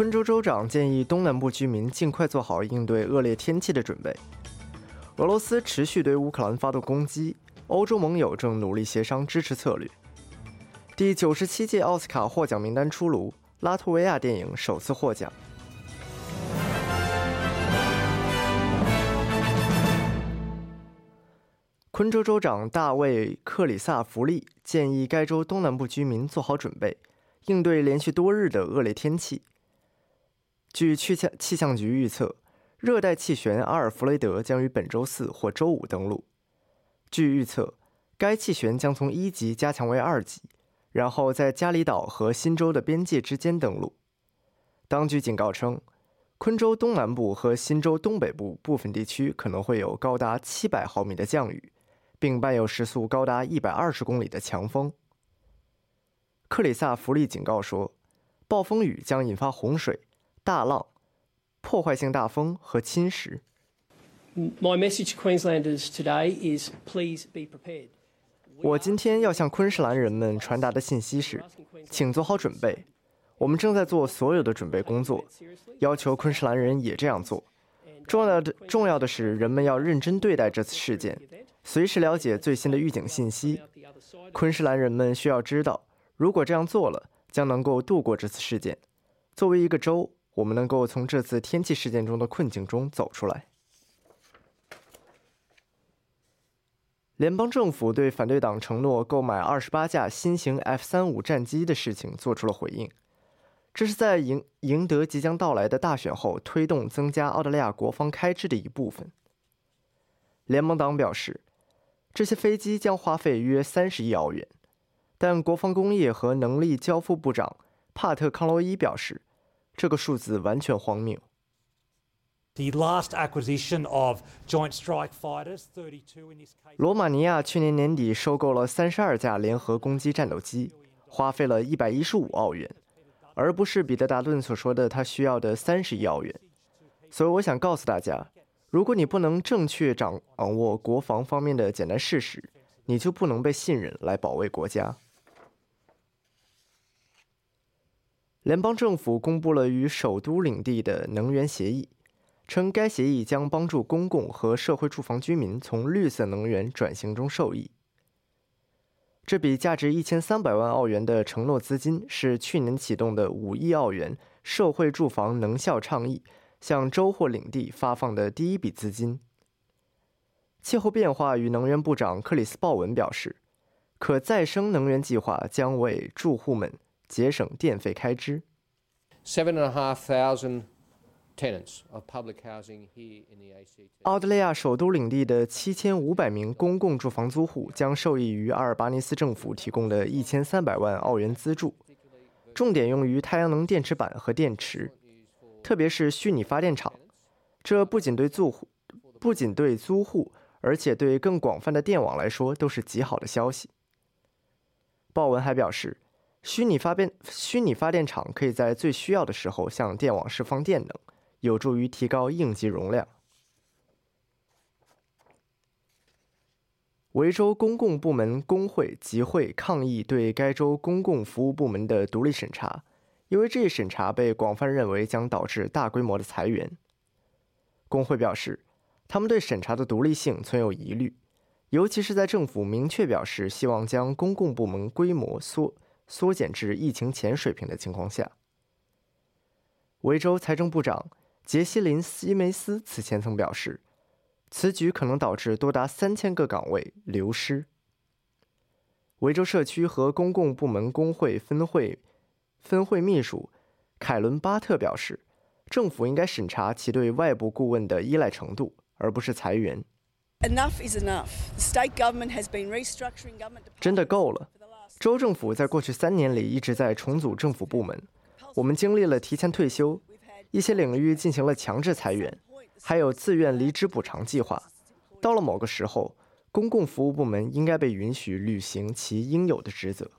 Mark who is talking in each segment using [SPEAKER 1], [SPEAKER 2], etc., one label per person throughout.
[SPEAKER 1] 昆州州长建议东南部居民尽快做好应对恶劣天气的准备。俄罗斯持续对乌克兰发动攻击，欧洲盟友正努力协商支持策略。第97届奥斯卡获奖名单出炉，拉脱维亚电影首次获奖。昆州州长大卫·克里萨弗利建议该州东南部居民做好准备，应对连续多日的恶劣天气。据气象局预测，热带气旋阿尔弗雷德将于本周四或周五登陆。据预测，该气旋将从1级加强为2级，然后在加里岛和新州的边界之间登陆。当局警告称，昆州东南部和新州东北部部分地区可能会有高达700毫米的降雨，并伴有时速高达120公里的强风。克里萨弗利警告说，暴风雨将引发洪水、大浪、破坏性大风和侵蚀。
[SPEAKER 2] My message to Queenslanders today is please be prepared.
[SPEAKER 1] 我今天要向昆士兰人们传达的信息是，请做好准备。我们正在做所有的准备工作，要求昆士兰人也这样做。重要的是，人们要认真对待这次事件，随时了解最新的预警信息。昆士兰人们需要知道，如果这样做了，将能够度过这次事件。作为一个州，我们能够从这次天气事件中的困境中走出来。联邦政府对反对党承诺购买28架新型 F-35 战机的事情做出了回应，这是在赢得即将到来的大选后推动增加澳大利亚国防开支的一部分。联盟党表示，这些飞机将花费约30亿澳元，但国防工业和能力交付部长帕特·康罗伊表示，这个数字完全荒谬。罗马尼亚去年年底收购了32架联合攻击战斗机，花费了115澳元，而不是彼得达顿所说的他需要的30亿澳元。所以我想告诉大家，如果你不能正确掌握国防方面的简单事实，你就不能被信任来保卫国家。联邦政府公布了与首都领地的能源协议，称该协议将帮助公共和社会住房居民从绿色能源转型中受益。这笔价值1300万澳元的承诺资金是去年启动的5亿澳元社会住房能效倡议向州或领地发放的第一笔资金。气候变化与能源部长克里斯·鲍文表示，可再生能源计划将为住户们节省电费开支。
[SPEAKER 3] 7,500 tenants of public housing here in the ACT.
[SPEAKER 1] 澳大利亚首都领地的7500名公共住房租户将受益于阿尔巴尼斯政府提供的1300万澳元资助，重点用于太阳能电池板和电池，特别是虚拟发电厂。这不仅对租户，而且对更广泛的电网来说都是极好的消息。鲍文还表示，虚拟发电厂可以在最需要的时候向电网释放电能，有助于提高应急容量。维州公共部门工会集会抗议对该州公共服务部门的独立审查，因为这一审查被广泛认为将导致大规模的裁员。工会表示，他们对审查的独立性存有疑虑，尤其是在政府明确表示希望将公共部门规模缩减至疫情前水平的情况下。维州财政部长杰西林·西梅斯此前曾表示，此举可能导致多达3000个岗位流失。维州社区和公共部门工会分会秘书凯伦·巴特表示，政府应该审查其对外部顾问的依赖程度，而不是裁员。真的够了！州政府在过去3年里一直在重组政府部门，我们经历了提前退休，一些领域进行了强制裁员，还有自愿离职补偿计划。到了某个时候，公共服务部门应该被允许履行其应有的职责。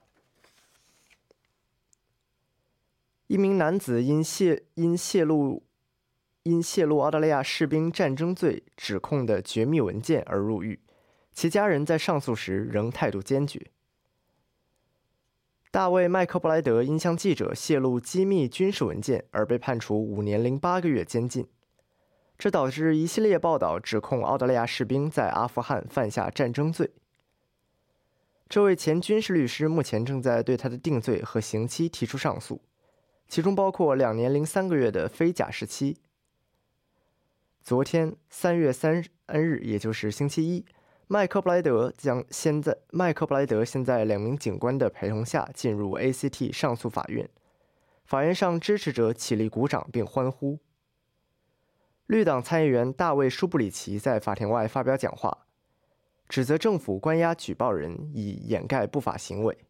[SPEAKER 1] 一名男子因泄露澳大利亚士兵战争罪指控的绝密文件而入狱，其家人在上诉时仍态度坚决。 大卫·麦克布莱德因向记者泄露机密军事文件而被判处5年零8个月监禁，这导致一系列报道指控澳大利亚士兵在阿富汗犯下战争罪。这位前军事律师目前正在对他的定罪和刑期提出上诉，其中包括2年零3个月的非假释期。昨天3月3日，也就是星期一，麦克布莱德现在2名警官的陪同下进入 ACT 上诉法院，法院上支持者起立鼓掌并欢呼。绿党参议员大卫·舒布里奇在法庭外发表讲话，指责政府关押举报人以掩盖不法行为。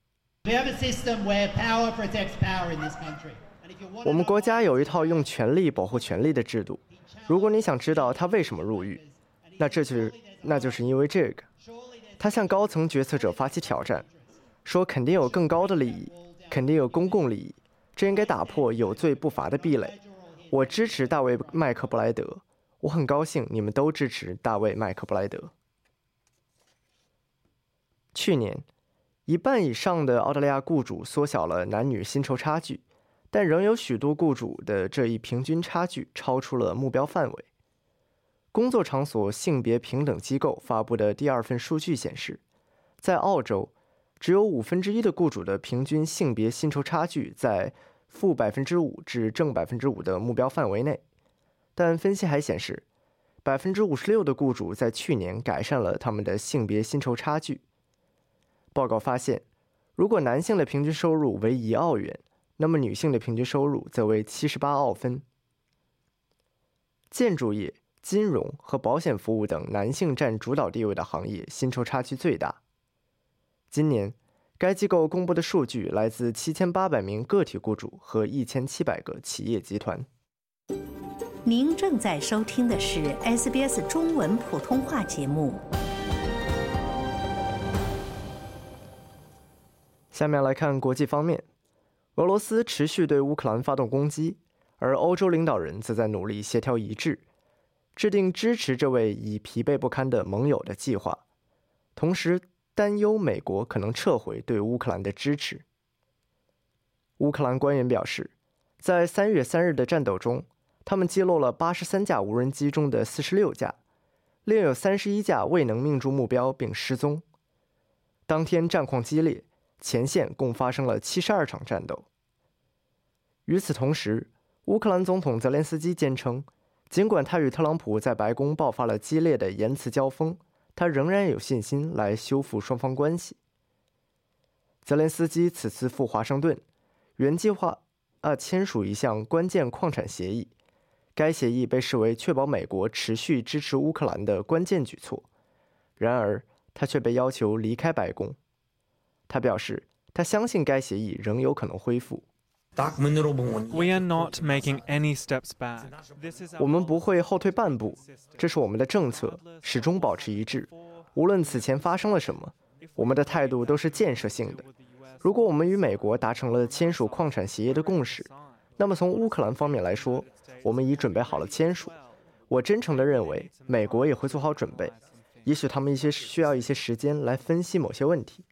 [SPEAKER 1] 我们国家有一套用权力保护权力的制度，如果你想知道他为什么入狱，那就是因为这个。他向高层决策者发起挑战，说肯定有更高的利益，肯定有公共利益，这应该打破有罪不罚的壁垒。我支持大卫·麦克布莱德，我很高兴你们都支持大卫·麦克布莱德。去年，一半以上的澳大利亚雇主缩小了男女薪酬差距，但仍有许多雇主的这一平均差距超出了目标范围。工作场所性别平等机构发布的第2份数据显示，在澳洲，只有1/5的雇主的平均性别薪酬差距在-5%至正5%的目标范围内。但分析还显示，56%的雇主在去年改善了他们的性别薪酬差距。报告发现，如果男性的平均收入为1澳元，那么女性的平均收入则为78澳分。建筑业、金融和保险服务等男性占主导地位的行业薪酬差距最大。今年，该机构公布的数据来自7800名个体雇主和1700个企业集团。
[SPEAKER 4] 您正在收听的是 SBS 中文普通话节目。
[SPEAKER 1] 下面来看国际方面，俄罗斯持续对乌克兰发动攻击，而欧洲领导人则在努力协调一致，制定支持这位已疲惫不堪的盟友的计划，同时担忧美国可能撤回对乌克兰的支持。乌克兰官员表示，在3月3日的战斗中，他们击落了83架无人机中的46架，另有31架未能命中目标并失踪。当天战况激烈，前线共发生了72场战斗。与此同时，乌克兰总统泽连斯基坚称，尽管他与特朗普在白宫爆发了激烈的言辞交锋，他仍然有信心来修复双方关系。泽连斯基此次赴华盛顿，原计划签署一项关键矿产协议，该协议被视为确保美国持续支持乌克兰的关键举措。然而，他却被要求离开白宫。他表示，他相信该协议仍有可能恢复。
[SPEAKER 5] We are not making any steps back.
[SPEAKER 1] 我们不会后退半步，这是我们的政策，始终保持一致。无论此前发生了什么，我们的态度都是建设性的。如果我们与美国达成了签署矿产协议的共识，那么从乌克兰方面来说，我们已准备好了签署。我真诚地认为，美国也会做好准备，也许他们需要一些时间来分析某些问题。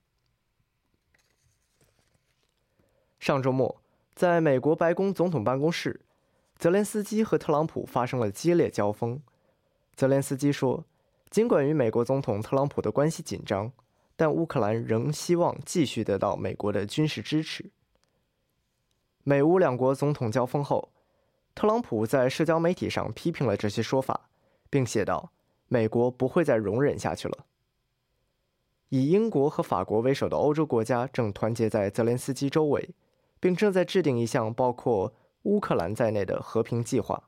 [SPEAKER 1] 上周末，在美国白宫总统办公室，泽连斯基和特朗普发生了激烈交锋。泽连斯基说，尽管与美国总统特朗普的关系紧张，但乌克兰仍希望继续得到美国的军事支持。美乌两国总统交锋后，特朗普在社交媒体上批评了这些说法，并写道：“美国不会再容忍下去了。”以英国和法国为首的欧洲国家正团结在泽连斯基周围，并正在制定一项包括乌克兰在内的和平计划。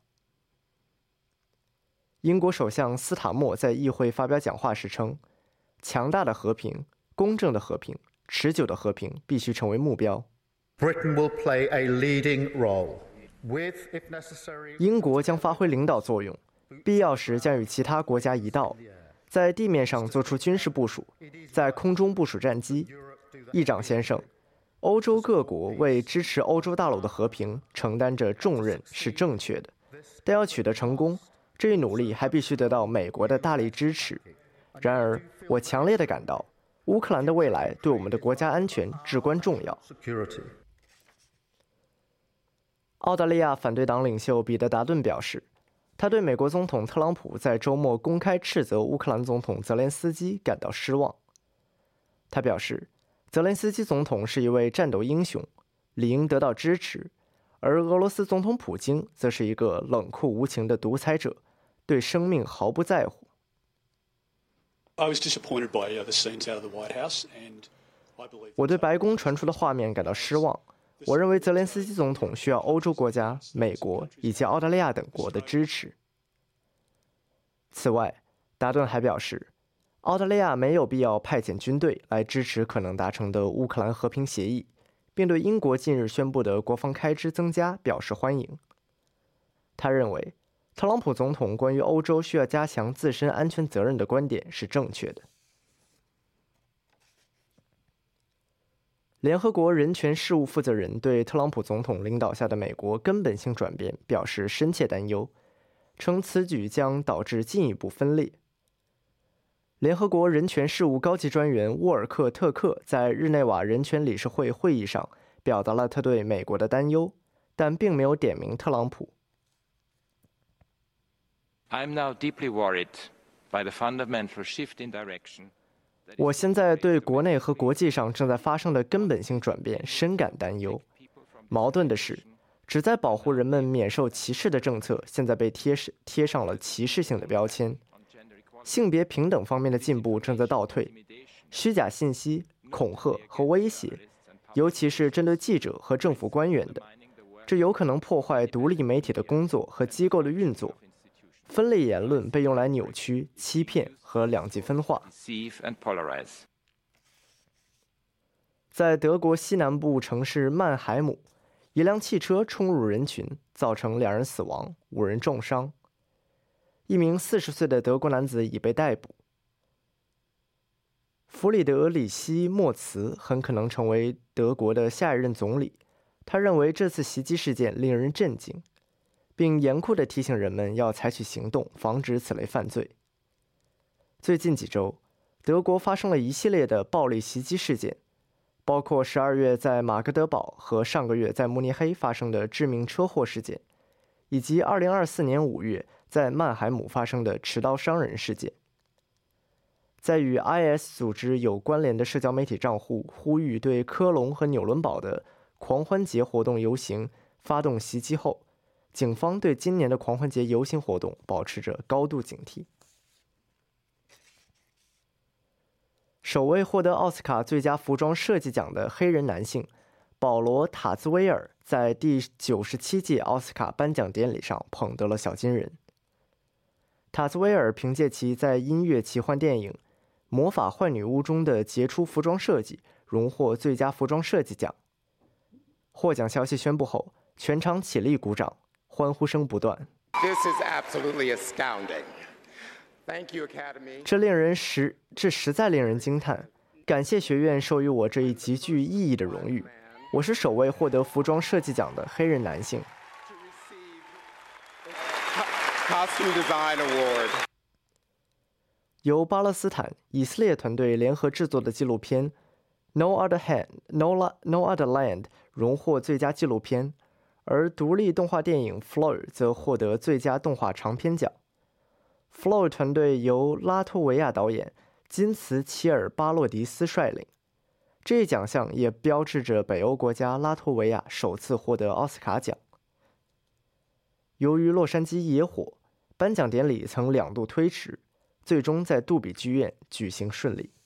[SPEAKER 1] 英国首相斯塔默在议会发表讲话时称，强大的和平、公正的和平、持久的和平必须成为目标。
[SPEAKER 6] Britain will play a leading role, with, if necessary,
[SPEAKER 1] 英国将发挥领导作用，必要时将与其他国家一道，在地面上做出军事部署，在空中部署战机。议长先生，欧洲各国为支持欧洲大陆的和平承担着重任是正确的，但要取得成功，这一努力还必须得到美国的大力支持。然而，我强烈地感到， 乌克兰的未来对我们的国家安全至关重要。澳大利亚反对党领袖彼得·达顿表示，他对美国总统特朗普在周末公开斥责乌克兰总统泽连斯基感到失望。他表示，泽连斯基总统是一位战斗英雄，理应得到支持，而俄罗斯总统普京则是一个冷酷无情的独裁者，对生命毫不在乎。我对白宫传出的画面感到失望。我认为泽连斯基总统需要欧洲国家、美国以及澳大利亚等国的支持。此外，达顿还表示，澳大利亚没有必要派遣军队来支持可能达成的乌克兰和平协议，并对英国近日宣布的国防开支增加表示欢迎。他认为，特朗普总统关于欧洲需要加强自身安全责任的观点是正确的。联合国人权事务负责人对特朗普总统领导下的美国根本性转变表示深切担忧，称此举将导致进一步分裂。联合国人权事务高级专员沃尔克特克在日内瓦人权理事会会议上表达了他对美国的担忧，但并没有点名特朗普。
[SPEAKER 7] I'm now deeply worried by the fundamental shift in direction.
[SPEAKER 1] 我现在对国内和国际上正在发生的根本性转变深感担忧。矛盾的是，旨在保护人们免受歧视的政策现在被贴上了歧视性的标签。性别平等方面的进步正在倒退，虚假信息、恐吓和威胁，尤其是针对记者和政府官员的，这有可能破坏独立媒体的工作和机构的运作。分类言论被用来扭曲、欺骗和两极分化。在德国西南部城市曼海姆，一辆汽车冲入人群，造成2人死亡、5人重伤。一名40岁的德国男子已被逮捕。弗里德里希·莫茨很可能成为德国的下一任总理。他认为这次袭击事件令人震惊，并严酷地提醒人们要采取行动，防止此类犯罪。最近几周，德国发生了一系列的暴力袭击事件，包括12月在马格德堡和上个月在慕尼黑发生的致命车祸事件，以及2024年5月在曼海姆发生的持刀伤人事件。在与 IS 组织有关联的社交媒体账户呼吁对科隆和纽伦堡的狂欢节活动游行发动袭击后，警方对今年的狂欢节游行活动保持着高度警惕。首位获得奥斯卡最佳服装设计奖的黑人男性保罗·塔兹威尔在第97届奥斯卡颁奖典礼上捧得了小金人。塔兹威尔凭借其在音乐奇幻电影《魔法坏女巫》中的杰出服装设计，荣获最佳服装设计奖。获奖消息宣布后，全场起立鼓掌，欢呼声不断。
[SPEAKER 8] This is absolutely astounding. Thank you, Academy.
[SPEAKER 1] 这实在令人惊叹。感谢学院授予我这一极具意义的荣誉。我是首位获得服装设计奖的黑人男性。
[SPEAKER 8] Costume Design Award.
[SPEAKER 1] 由巴勒斯坦、以色列团队联合制作的纪录片《No Other Land》荣获最佳纪录片，而独立动画电影《Flow》则获得最佳动画长片奖。Flow 团队由拉脱维亚导演金茨齐尔巴洛迪斯率领，这一奖项也标志着北欧国家拉脱维亚首次获得奥斯卡奖。由于洛杉矶野火，颁奖典礼曾2度推迟，最终在杜比剧院举行顺利。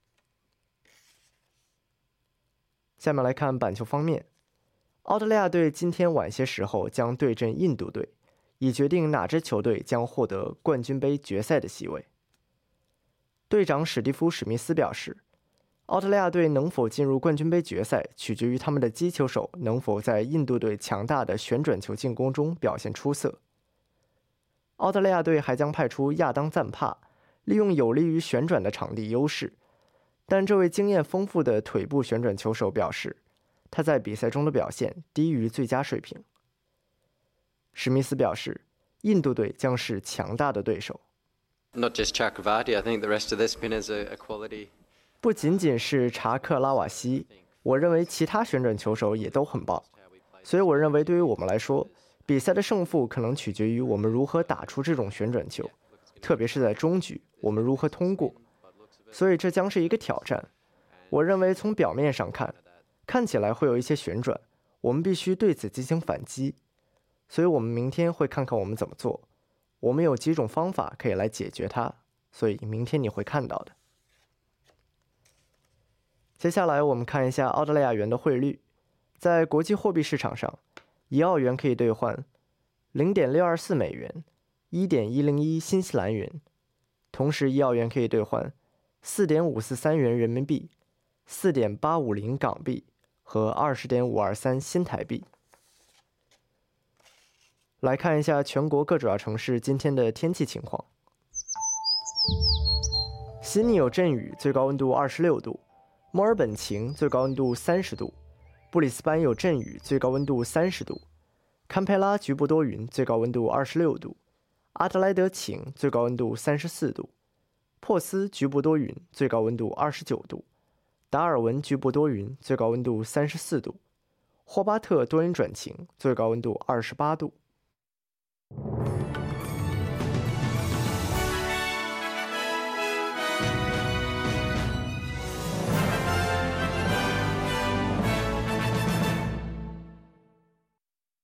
[SPEAKER 1] 下面来看板球方面，澳大利亚队今天晚些时候将对阵印度队，以决定哪支球队将获得冠军杯决赛的席位。队长史蒂夫·史密斯表示，澳大利亚队能否进入冠军杯决赛，取决于他们的击球手能否在印度队强大的旋转球进攻中表现出色。澳大利亚队还将派出亚当·赞帕，利用有利于旋转的场地优势，但这位经验丰富的腿部旋转球手表示，他在比赛中的表现低于最佳水平。史密斯表示，印度队将是强大的对手。
[SPEAKER 9] Not just Chakravarti, I think the rest of this spin is a quality
[SPEAKER 1] 不仅仅是查克拉瓦西，我认为其他旋转球手也都很棒。所以我认为对于我们来说，比赛的胜负可能取决于我们如何打出这种旋转球，特别是在中局，我们如何通过。所以这将是一个挑战。我认为从表面上看起来会有一些旋转，我们必须对此进行反击。所以我们明天会看看我们怎么做。我们有几种方法可以来解决它，所以明天你会看到的。接下来我们看一下澳大利亚元的汇率。在国际货币市场上，1澳元可以兑换 0.624 美元、1.101新西兰元，同时1澳元可以兑换 4.543 元人民币、4.850港币和 20.523 新台币。来看一下全国各主要城市今天的天气情况。悉尼有阵雨，最高温度26度；墨尔本晴，最高温度30度；布里斯班有阵雨，最高温度30度；堪培拉局部多云，最高温度26度；阿德莱德晴，最高温度34度；珀斯局部多云，最高温度29度；达尔文局部多云，最高温度34度；霍巴特多云转晴，最高温度28度。